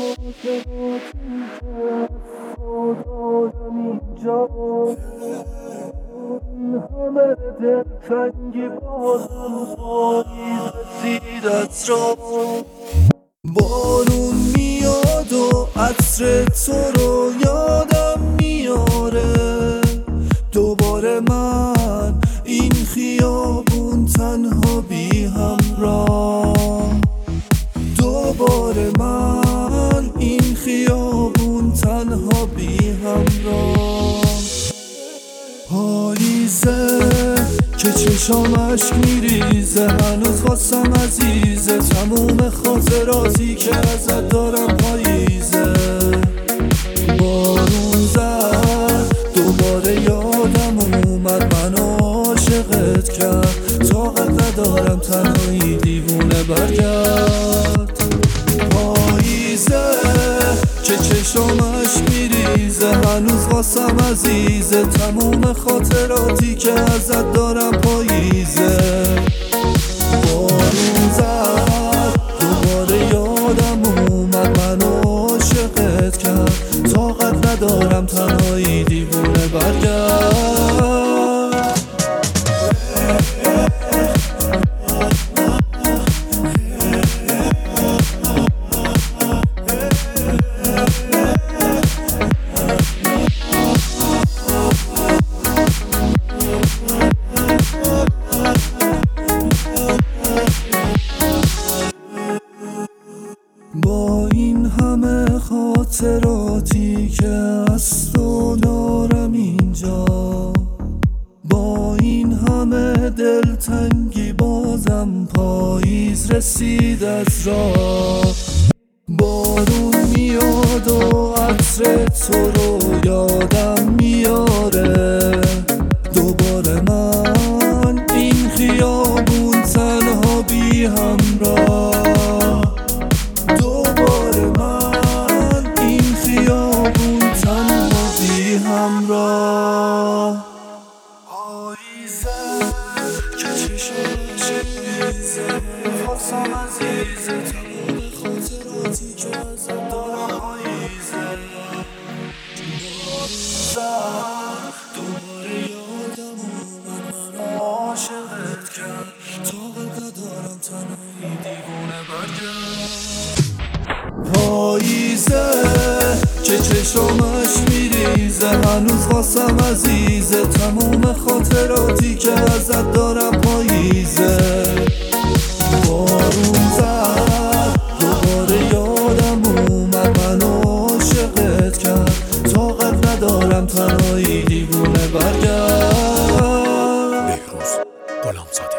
دادم اینجا این همه دلتنگی بازم پاییز رسیدت را بارون میاد و عطر تو رو یادم میاره دوباره من این خیابون تنها بی همراه دوباره من این خیابون تنها بی همراه پاییزه که چشامش میریزه هنوز واسم عزیزه تموم خاطراتی که ازت دارم پاییزه بارون زد دوباره یادم اومد منو عاشقت کرد طاقت ندارم تنهایی دیوونه برگرد پاییزه که چشامش میریزه هنوز واسم عزیزه تموم خاطراتی که ازت دارم پاییزه بارون زد دوباره یادم اومد منو عاشقت کرد طاقت ندارم تنهایی دیوونه برگرد با این همه خاطراتی که از تو دارم اینجا با این همه دلتنگی بازم پاییز رسید از راه بارون میاد و عطر تو رو یادم میاره دوباره من این خیابون تنها بی همراه دوباره من این خیابون تنها بی همراه پاییزه که چشمش میریزه واسم عزیزه تمام خاطراتی که ازت دارم پاییزه بارون دوباره یادم اومد منو عاشقت کرد طاقت ندارم تنهایی دیوونه برگرد پاییزه که چشمش میریزه هنوز واسم عزیزه تموم خاطراتی که ازت دارم پاییزه بارون زد دوباره یادم اومد منو عاشقت کرد طاقت ندارم تنهایی دیوونه برگرد بهروز غلامزاده